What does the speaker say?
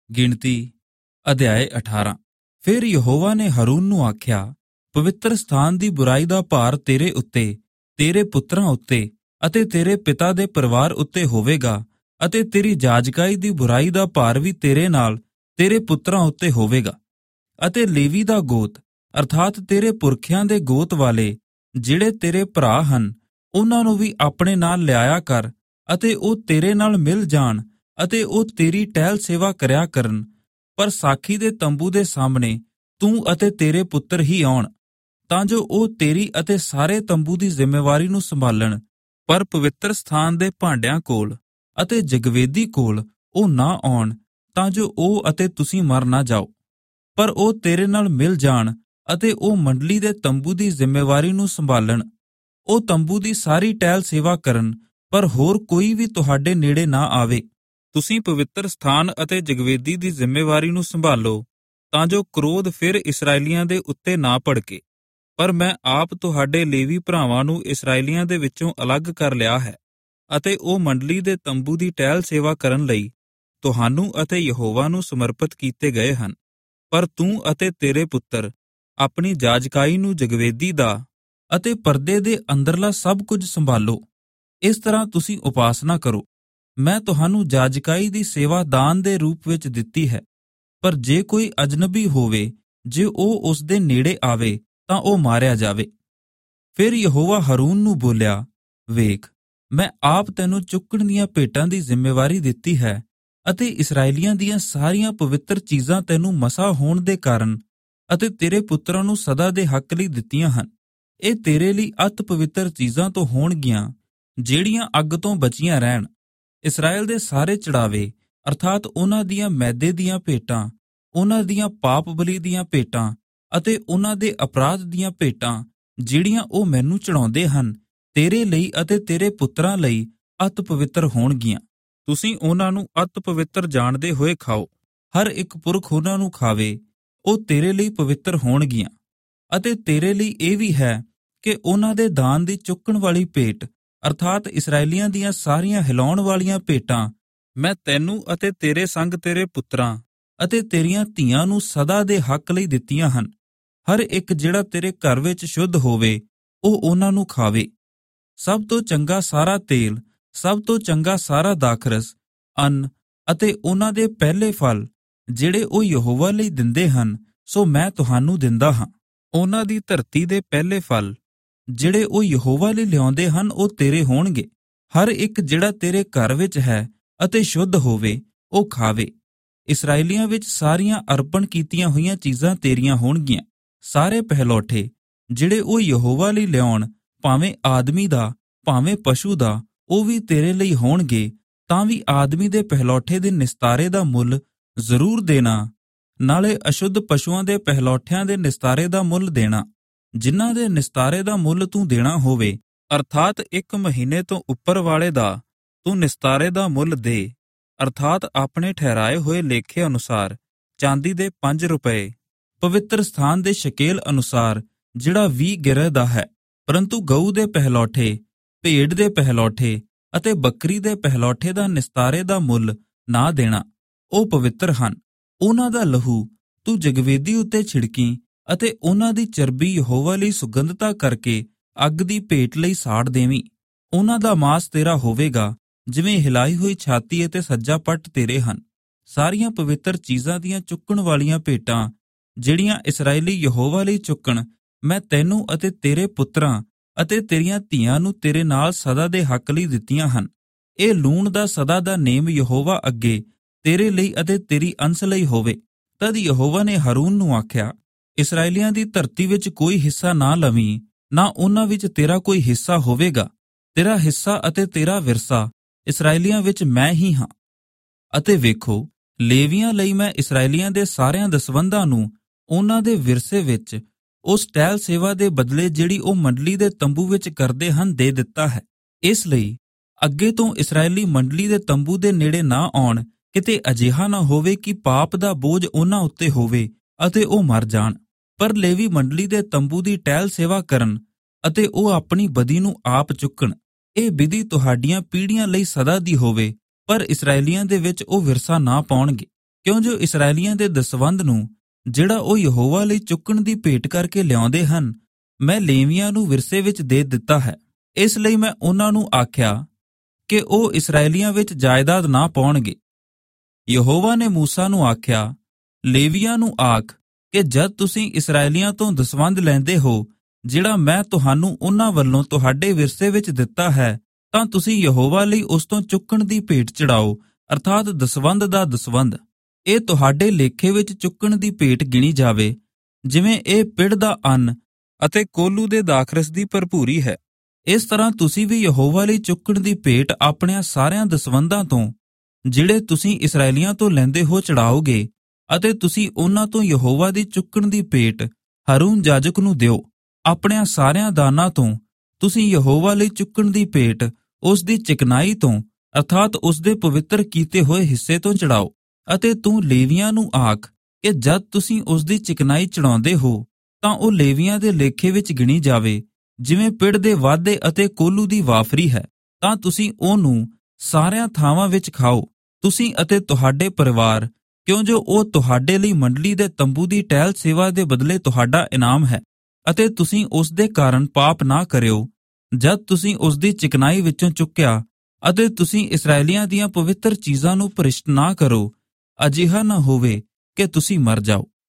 ਗਿਣਤੀ ਅਧਿਆਇ 18। ਫਿਰ ਯਹੋਵਾ ਨੇ ਹਰੂਨ ਨੂੰ ਆਖਿਆ, ਪਵਿੱਤਰ ਸਥਾਨ ਦੀ ਬੁਰਾਈ ਦਾ ਭਾਰ ਤੇਰੇ ਉੱਤੇ, ਤੇਰੇ ਪੁੱਤਰਾਂ ਉੱਤੇ ਅਤੇ ਤੇਰੇ ਪਿਤਾ ਦੇ ਪਰਿਵਾਰ ਉੱਤੇ ਹੋਵੇਗਾ, ਅਤੇ ਤੇਰੀ ਜਾਜਕਾਈ ਦੀ ਬੁਰਾਈ ਦਾ ਭਾਰ ਵੀ ਤੇਰੇ ਨਾਲ ਤੇਰੇ ਪੁੱਤਰਾਂ ਉੱਤੇ ਹੋਵੇਗਾ। ਅਤੇ ਲੇਵੀ ਦਾ ਗੋਤ ਅਰਥਾਤ ਤੇਰੇ ਪੁਰਖਿਆਂ ਦੇ ਗੋਤ ਵਾਲੇ ਜਿਹੜੇ ਤੇਰੇ ਭਰਾ ਹਨ, ਉਹਨਾਂ ਨੂੰ ਵੀ ਆਪਣੇ ਨਾਲ ਲਿਆਇਆ ਕਰ, ਅਤੇ ਉਹ ਤੇਰੇ ਨਾਲ ਮਿਲ ਜਾਣ, ਅਤੇ ਉਹ ਤੇਰੀ ਟਹਿਲ ਸੇਵਾ ਕਰਿਆ ਕਰਨ। ਪਰ ਸਾਖੀ ਦੇ ਤੰਬੂ ਦੇ ਸਾਹਮਣੇ ਤੂੰ ਅਤੇ ਤੇਰੇ ਪੁੱਤਰ ਹੀ ਆਉਣ, ਤਾਂ ਜੋ ਉਹ ਤੇਰੀ ਅਤੇ ਸਾਰੇ ਤੰਬੂ ਦੀ ਜ਼ਿੰਮੇਵਾਰੀ ਨੂੰ ਸੰਭਾਲਣ। ਪਰ ਪਵਿੱਤਰ ਸਥਾਨ ਦੇ ਭਾਂਡਿਆਂ ਕੋਲ ਅਤੇ ਜਗਵੇਦੀ ਕੋਲ ਉਹ ਨਾ ਆਉਣ, ਤਾਂ ਜੋ ਉਹ ਅਤੇ ਤੁਸੀਂ ਮਰ ਨਾ ਜਾਓ। ਪਰ ਉਹ ਤੇਰੇ ਨਾਲ ਮਿਲ ਜਾਣ ਅਤੇ ਉਹ ਮੰਡਲੀ ਦੇ ਤੰਬੂ ਦੀ ਜ਼ਿੰਮੇਵਾਰੀ ਨੂੰ ਸੰਭਾਲਣ। ਉਹ ਤੰਬੂ ਦੀ ਸਾਰੀ ਟਹਿਲ ਸੇਵਾ ਕਰਨ, ਪਰ ਹੋਰ ਕੋਈ ਵੀ ਤੁਹਾਡੇ ਨੇੜੇ ਨਾ ਆਵੇ। ਤੁਸੀਂ ਪਵਿੱਤਰ ਸਥਾਨ ਅਤੇ ਜਗਵੇਦੀ ਦੀ ਜ਼ਿੰਮੇਵਾਰੀ ਨੂੰ ਸੰਭਾਲੋ, ਤਾਂ ਜੋ ਕ੍ਰੋਧ ਫਿਰ ਇਸਰਾਏਲੀਆਂ ਦੇ ਉੱਤੇ ਨਾ ਭੜਕੇ। ਪਰ ਮੈਂ ਆਪ ਤੁਹਾਡੇ ਲੇਵੀ ਭਰਾਵਾਂ ਨੂੰ ਇਸਰਾਏਲੀਆਂ ਦੇ ਵਿੱਚੋਂ ਅਲੱਗ ਕਰ ਲਿਆ ਹੈ, ਅਤੇ ਉਹ ਮੰਡਲੀ ਦੇ ਤੰਬੂ ਦੀ ਟਹਿਲ ਸੇਵਾ ਕਰਨ ਲਈ ਤੁਹਾਨੂੰ ਅਤੇ ਯਹੋਵਾ ਨੂੰ ਸਮਰਪਿਤ ਕੀਤੇ ਗਏ ਹਨ। ਪਰ ਤੂੰ ਅਤੇ ਤੇਰੇ ਪੁੱਤਰ ਆਪਣੀ ਜਾਜਕਾਈ ਨੂੰ, ਜਗਵੇਦੀ ਦਾ ਅਤੇ ਪਰਦੇ ਦੇ ਅੰਦਰਲਾ ਸਭ ਕੁਝ ਸੰਭਾਲੋ। ਇਸ ਤਰ੍ਹਾਂ ਤੁਸੀਂ ਉਪਾਸਨਾ ਕਰੋ। ਮੈਂ ਤੁਹਾਨੂੰ ਜਾਜਕਾਈ ਦੀ ਸੇਵਾ ਦਾਨ ਦੇ ਰੂਪ ਵਿੱਚ ਦਿੱਤੀ ਹੈ। ਪਰ ਜੇ ਕੋਈ ਅਜਨਬੀ ਹੋਵੇ, ਜੇ ਉਹ ਉਸ ਦੇ ਨੇੜੇ ਆਵੇ, ਤਾਂ ਉਹ ਮਾਰਿਆ ਜਾਵੇ। ਫਿਰ ਯਹੋਵਾ ਹਰੂਨ ਨੂੰ ਬੋਲਿਆ, ਵੇਖ, ਮੈਂ ਆਪ ਤੈਨੂੰ ਚੁੱਕਣ ਦੀਆਂ ਭੇਟਾਂ ਦੀ ਜ਼ਿੰਮੇਵਾਰੀ ਦਿੱਤੀ ਹੈ, ਅਤੇ ਇਸਰਾਏਲੀਆਂ ਦੀਆਂ ਸਾਰੀਆਂ ਪਵਿੱਤਰ ਚੀਜ਼ਾਂ ਤੈਨੂੰ ਮਸਾ ਹੋਣ ਦੇ ਕਾਰਨ ਅਤੇ ਤੇਰੇ ਪੁੱਤਰਾਂ ਨੂੰ ਸਦਾ ਦੇ ਹੱਕ ਲਈ ਦਿੱਤੀਆਂ ਹਨ। ਇਹ ਤੇਰੇ ਲਈ ਅਤ ਪਵਿੱਤਰ ਚੀਜ਼ਾਂ ਤੋਂ ਹੋਣਗੀਆਂ, ਜਿਹੜੀਆਂ ਅੱਗ ਤੋਂ ਬਚੀਆਂ ਰਹਿਣ। ਇਸਰਾਏਲ ਦੇ ਸਾਰੇ ਚੜਾਵੇ ਅਰਥਾਤ ਉਹਨਾਂ ਦੀਆਂ ਮੈਦੇ ਦੀਆਂ ਭੇਟਾਂ, ਉਹਨਾਂ ਦੀਆਂ ਪਾਪ ਬਲੀ ਦੀਆਂ ਭੇਟਾਂ ਅਤੇ ਉਹਨਾਂ ਦੇ ਅਪਰਾਧ ਦੀਆਂ ਭੇਟਾਂ, ਜਿਹੜੀਆਂ ਉਹ ਮੈਨੂੰ ਚੜਾਉਂਦੇ ਹਨ, ਤੇਰੇ ਲਈ ਅਤੇ ਤੇਰੇ ਪੁੱਤਰਾਂ ਲਈ ਅਤ ਪਵਿੱਤਰ ਹੋਣਗੀਆਂ। ਤੁਸੀਂ ਉਹਨਾਂ ਨੂੰ ਅਤ ਪਵਿੱਤਰ ਜਾਣਦੇ ਹੋਏ ਖਾਓ। ਹਰ ਇੱਕ ਪੁਰਖ ਉਹਨਾਂ ਨੂੰ ਖਾਵੇ, ਉਹ ਤੇਰੇ ਲਈ ਪਵਿੱਤਰ ਹੋਣਗੀਆਂ। ਅਤੇ ਤੇਰੇ ਲਈ ਇਹ ਵੀ ਹੈ ਕਿ ਉਹਨਾਂ ਦੇ ਦਾਨ ਦੀ ਚੁੱਕਣ ਵਾਲੀ ਭੇਟ ਅਰਥਾਤ ਇਸਰਾਏਲੀਆਂ ਦੀਆਂ ਸਾਰੀਆਂ ਹਿਲਾਉਣ ਵਾਲੀਆਂ ਭੇਟਾਂ ਮੈਂ ਤੈਨੂੰ ਅਤੇ ਤੇਰੇ ਸੰਗ ਤੇਰੇ ਪੁੱਤਰਾਂ ਅਤੇ ਤੇਰੀਆਂ ਧੀਆਂ ਨੂੰ ਸਦਾ ਦੇ ਹੱਕ ਲਈ ਦਿੱਤੀਆਂ ਹਨ। ਹਰ ਇੱਕ ਜਿਹੜਾ ਤੇਰੇ ਘਰ ਵਿੱਚ ਸ਼ੁੱਧ ਹੋਵੇ, ਉਹ ਉਹਨਾਂ ਨੂੰ ਖਾਵੇ। ਸਭ ਤੋਂ ਚੰਗਾ ਸਾਰਾ ਤੇਲ, ਸਭ ਤੋਂ ਚੰਗਾ ਸਾਰਾ ਦਾਖਰਸ, ਅੰਨ ਅਤੇ ਉਹਨਾਂ ਦੇ ਪਹਿਲੇ ਫਲ, ਜਿਹੜੇ ਉਹ ਯਹੋਵਾ ਲਈ ਦਿੰਦੇ ਹਨ, ਸੋ ਮੈਂ ਤੁਹਾਨੂੰ ਦਿੰਦਾ ਹਾਂ। ਉਹਨਾਂ ਦੀ ਧਰਤੀ ਦੇ ਪਹਿਲੇ ਫਲ, ਜਿਹੜੇ ਉਹ ਯਹੋਵਾ ਲਈ ਲਿਆਉਂਦੇ ਹਨ, ਉਹ ਤੇਰੇ ਹੋਣਗੇ। ਹਰ ਇੱਕ ਜਿਹੜਾ ਤੇਰੇ ਘਰ ਵਿੱਚ ਹੈ ਅਤੇ ਸ਼ੁੱਧ ਹੋਵੇ, ਉਹ ਖਾਵੇ। ਇਸਰਾਏਲੀਆਂ ਵਿੱਚ ਸਾਰੀਆਂ ਅਰਪਣ ਕੀਤੀਆਂ ਹੋਈਆਂ ਚੀਜ਼ਾਂ ਤੇਰੀਆਂ ਹੋਣਗੀਆਂ। ਸਾਰੇ ਪਹਿਲੌਠੇ ਜਿਹੜੇ ਉਹ ਯਹੋਵਾ ਲਈ ਲਿਆਉਣ, ਭਾਵੇਂ ਆਦਮੀ ਦਾ ਭਾਵੇਂ ਪਸ਼ੂ ਦਾ, ਉਹ ਵੀ ਤੇਰੇ ਲਈ ਹੋਣਗੇ। ਤਾਂ ਵੀ ਆਦਮੀ ਦੇ ਪਹਿਲੌਠੇ ਦੇ ਨਿਸਤਾਰੇ ਦਾ ਮੁੱਲ ਜ਼ਰੂਰ ਦੇਣਾ, ਨਾਲੇ ਅਸ਼ੁੱਧ ਪਸ਼ੂਆਂ ਦੇ ਪਹਿਲੌਠਿਆਂ ਦੇ ਨਿਸਤਾਰੇ ਦਾ ਮੁੱਲ ਦੇਣਾ। ਜਿਨ੍ਹਾਂ ਦੇ ਨਿਸਤਾਰੇ ਦਾ ਮੁੱਲ ਤੂੰ ਦੇਣਾ ਹੋਵੇ, ਅਰਥਾਤ 1 ਮਹੀਨੇ ਤੋਂ ਉੱਪਰ ਵਾਲੇ ਦਾ ਤੂੰ ਨਿਸਤਾਰੇ ਦਾ ਮੁੱਲ ਦੇ, ਅਰਥਾਤ ਆਪਣੇ ਠਹਿਰਾਏ ਹੋਏ ਲੇਖੇ ਅਨੁਸਾਰ ਚਾਂਦੀ ਦੇ 5 ਰੁਪਏ, ਪਵਿੱਤਰ ਸਥਾਨ ਦੇ ਸ਼ਕੇਲ ਅਨੁਸਾਰ ਜਿਹੜਾ 20 ਗਿਰਹ ਦਾ ਹੈ। ਪਰੰਤੂ ਗਊ ਦੇ ਪਹਿਲੌਠੇ, ਭੇਡ ਦੇ ਪਹਿਲੌਠੇ ਅਤੇ ਬੱਕਰੀ ਦੇ ਪਹਿਲੌਠੇ ਦਾ ਨਿਸਤਾਰੇ ਦਾ ਮੁੱਲ ਨਾ ਦੇਣਾ, ਉਹ ਪਵਿੱਤਰ ਹਨ। ਉਹਨਾਂ ਦਾ ਲਹੂ ਤੂੰ ਜਗਵੇਦੀ ਉੱਤੇ ਛਿੜਕੀ, ਅਤੇ ਉਹਨਾਂ ਦੀ ਚਰਬੀ ਯਹੋਵਾ ਲਈ ਸੁਗੰਧਤਾ ਕਰਕੇ ਅੱਗ ਦੀ ਭੇਟ ਲਈ ਸਾੜ ਦੇਵੀਂ। ਉਹਨਾਂ ਦਾ ਮਾਸ ਤੇਰਾ ਹੋਵੇਗਾ, ਜਿਵੇਂ ਹਿਲਾਈ ਹੋਈ ਛਾਤੀ ਅਤੇ ਸੱਜਾ ਪੱਟ ਤੇਰੇ ਹਨ। ਸਾਰੀਆਂ ਪਵਿੱਤਰ ਚੀਜ਼ਾਂ ਦੀਆਂ ਚੁੱਕਣ ਵਾਲੀਆਂ ਭੇਟਾਂ, ਜਿਹੜੀਆਂ ਇਸਰਾਏਲੀ ਯਹੋਵਾ ਲਈ ਚੁੱਕਣ, ਮੈਂ ਤੈਨੂੰ ਅਤੇ ਤੇਰੇ ਪੁੱਤਰਾਂ ਅਤੇ ਤੇਰੀਆਂ ਧੀਆਂ ਨੂੰ ਤੇਰੇ ਨਾਲ ਸਦਾ ਦੇ ਹੱਕ ਲਈ ਦਿੱਤੀਆਂ ਹਨ। ਇਹ ਲੂਣ ਦਾ ਸਦਾ ਦਾ ਨੇਮ ਯਹੋਵਾ ਅੱਗੇ ਤੇਰੇ ਲਈ ਅਤੇ ਤੇਰੀ ਅੰਸ਼ ਲਈ ਹੋਵੇ। ਤਦ ਯਹੋਵਾ ਨੇ ਹਰੂਨ ਨੂੰ ਆਖਿਆ, ਇਸਰਾਏਲੀਆਂ ਦੀ ਧਰਤੀ ਵਿੱਚ ਕੋਈ ਹਿੱਸਾ ਨਾ ਲਵੀਂ, ਨਾ ਉਹਨਾਂ ਵਿੱਚ ਤੇਰਾ ਕੋਈ ਹਿੱਸਾ ਹੋਵੇਗਾ। ਤੇਰਾ ਹਿੱਸਾ ਅਤੇ ਤੇਰਾ ਵਿਰਸਾ ਇਸਰਾਏਲੀਆਂ ਵਿੱਚ ਮੈਂ ਹੀ ਹਾਂ। ਅਤੇ ਵੇਖੋ, ਲੇਵੀਆਂ ਲਈ ਮੈਂ ਇਸਰਾਏਲੀਆਂ ਦੇ ਸਾਰਿਆਂ ਦਸਵੰਧਾਂ ਨੂੰ ਉਹਨਾਂ ਦੇ ਵਿਰਸੇ ਵਿੱਚ ਉਸ ਟਹਿਲ ਸੇਵਾ ਦੇ ਬਦਲੇ ਜਿਹੜੀ ਉਹ ਮੰਡਲੀ ਦੇ ਤੰਬੂ ਵਿੱਚ ਕਰਦੇ ਹਨ, ਦੇ ਦਿੱਤਾ ਹੈ। ਇਸ ਲਈ ਅੱਗੇ ਤੋਂ ਇਸਰਾਏਲੀ ਮੰਡਲੀ ਦੇ ਤੰਬੂ ਦੇ ਨੇੜੇ ਨਾ ਆਉਣ, ਕਿਤੇ ਅਜਿਹਾ ਨਾ ਹੋਵੇ ਕਿ ਪਾਪ ਦਾ ਬੋਝ ਉਹਨਾਂ ਉੱਤੇ ਹੋਵੇ ਅਤੇ ਉਹ ਮਰ ਜਾਣ। ਪਰ ਲੇਵੀ ਮੰਡਲੀ ਦੇ ਤੰਬੂ ਦੀ ਟਹਿਲ ਸੇਵਾ ਕਰਨ ਅਤੇ ਉਹ ਆਪਣੀ ਬਦੀ ਨੂੰ ਆਪ ਚੁੱਕਣ। ਇਹ ਵਿਧੀ ਤੁਹਾਡੀਆਂ ਪੀੜ੍ਹੀਆਂ ਲਈ ਸਦਾ ਦੀ ਹੋਵੇ, ਪਰ ਇਸਰਾਏਲੀਆਂ ਦੇ ਵਿੱਚ ਉਹ ਵਿਰਸਾ ਨਾ ਪਾਉਣਗੇ। ਕਿਉਂ ਜੋ ਇਸਰਾਏਲੀਆਂ ਦੇ ਦਸਵੰਧ ਨੂੰ, ਜਿਹੜਾ ਉਹ ਯਹੋਵਾ ਲਈ ਚੁੱਕਣ ਦੀ ਭੇਟ ਕਰਕੇ ਲਿਆਉਂਦੇ ਹਨ, ਮੈਂ ਲੇਵੀਆਂ ਨੂੰ ਵਿਰਸੇ ਵਿੱਚ ਦੇ ਦਿੱਤਾ ਹੈ। ਇਸ ਲਈ ਮੈਂ ਉਹਨਾਂ ਨੂੰ ਆਖਿਆ ਕਿ ਉਹ ਇਸਰਾਏਲੀਆਂ ਵਿੱਚ ਜਾਇਦਾਦ ਨਾ ਪਾਉਣਗੇ। ਯਹੋਵਾ ਨੇ ਮੂਸਾ ਨੂੰ ਆਖਿਆ, ਲੇਵੀਆਂ ਨੂੰ ਆਖ ਕਿ ਜਦ ਤੁਸੀਂ ਇਸਰਾਏਲੀਆਂ ਤੋਂ ਦਸਵੰਧ ਲੈਂਦੇ ਹੋ, ਜਿਹੜਾ ਮੈਂ ਤੁਹਾਨੂੰ ਉਹਨਾਂ ਵੱਲੋਂ ਤੁਹਾਡੇ ਵਿਰਸੇ ਵਿੱਚ ਦਿੱਤਾ ਹੈ, ਤਾਂ ਤੁਸੀਂ ਯਹੋਵਾ ਲਈ ਉਸ ਤੋਂ ਚੁੱਕਣ ਦੀ ਭੇਟ ਚੜਾਓ, ਅਰਥਾਤ ਦਸਵੰਧ ਦਾ ਦਸਵੰਧ। ਇਹ ਤੁਹਾਡੇ ਲੇਖੇ ਵਿੱਚ ਚੁੱਕਣ ਦੀ ਭੇਟ ਗਿਣੀ ਜਾਵੇ, ਜਿਵੇਂ ਇਹ ਪਿੜ ਦਾ ਅੰਨ ਅਤੇ ਕੋਲੂ ਦੇ ਦਾਖਰਸ ਦੀ ਭਰਪੂਰੀ ਹੈ। ਇਸ ਤਰ੍ਹਾਂ ਤੁਸੀਂ ਵੀ ਯਹੋਵਾ ਲਈ ਚੁੱਕਣ ਦੀ ਭੇਟ ਆਪਣਿਆਂ ਸਾਰਿਆਂ ਦਸਵੰਧਾਂ ਤੋਂ, ਜਿਹੜੇ ਤੁਸੀਂ ਇਸਰਾਏਲੀਆਂ ਤੋਂ ਲੈਂਦੇ ਹੋ, ਚੜਾਓਗੇ, ਅਤੇ ਤੁਸੀਂ ਉਹਨਾਂ ਤੋਂ ਯਹੋਵਾ ਦੀ ਚੁੱਕਣ ਦੀ ਭੇਟ ਹਰੂਨ ਜਾਜਕ ਨੂੰ ਦਿਓ। ਆਪਣਿਆਂ ਸਾਰਿਆਂ ਦਾਨਾਂ ਤੋਂ ਤੁਸੀਂ ਯਹੋਵਾ ਲਈ ਚੁੱਕਣ ਦੀ ਭੇਟ ਉਸ ਦੀ ਚਿਕਨਾਈ ਤੋਂ, ਅਰਥਾਤ ਉਸ ਦੇ ਪਵਿੱਤਰ ਕੀਤੇ ਹੋਏ ਹਿੱਸੇ ਤੋਂ ਚੜਾਓ। ਅਤੇ ਤੂੰ ਲੇਵੀਆਂ ਨੂੰ ਆਖ ਕਿ ਜਦ ਤੁਸੀਂ ਉਸ ਦੀ ਚਿਕਨਾਈ ਚੜਾਉਂਦੇ ਹੋ, ਤਾਂ ਉਹ ਲੇਵੀਆਂ ਦੇ ਲੇਖੇ ਵਿੱਚ ਗਿਣੀ ਜਾਵੇ, ਜਿਵੇਂ ਪਿੜ ਦੇ ਵਾਧੇ ਅਤੇ ਕੋਲੂ ਦੀ ਵਾਫਰੀ ਹੈ। ਤਾਂ ਤੁਸੀਂ ਉਹਨੂੰ ਸਾਰਿਆਂ ਥਾਵਾਂ ਵਿੱਚ ਖਾਓ, ਤੁਸੀਂ ਅਤੇ ਤੁਹਾਡੇ ਪਰਿਵਾਰ, ਕਿਉਂ ਜੋ ਉਹ ਤੁਹਾਡੇ ਲਈ ਮੰਡਲੀ ਦੇ ਤੰਬੂ ਦੀ ਟਹਿਲ ਸੇਵਾ ਦੇ ਬਦਲੇ ਤੁਹਾਡਾ ਇਨਾਮ ਹੈ। ਅਤੇ ਤੁਸੀਂ ਉਸ ਦੇ ਕਾਰਨ ਪਾਪ ਨਾ ਕਰਿਓ, ਜਦ ਤੁਸੀਂ ਉਸ ਦੀ ਚਿਕਨਾਈ ਵਿੱਚੋਂ ਚੁੱਕਿਆ, ਅਤੇ ਤੁਸੀਂ ਇਸਰਾਏਲੀਆਂ ਦੀਆਂ ਪਵਿੱਤਰ ਚੀਜ਼ਾਂ ਨੂੰ ਭ੍ਰਿਸ਼ਟ ਨਾ ਕਰੋ, ਅਜਿਹਾ ਨਾ ਹੋਵੇ ਕਿ ਤੁਸੀਂ ਮਰ ਜਾਓ।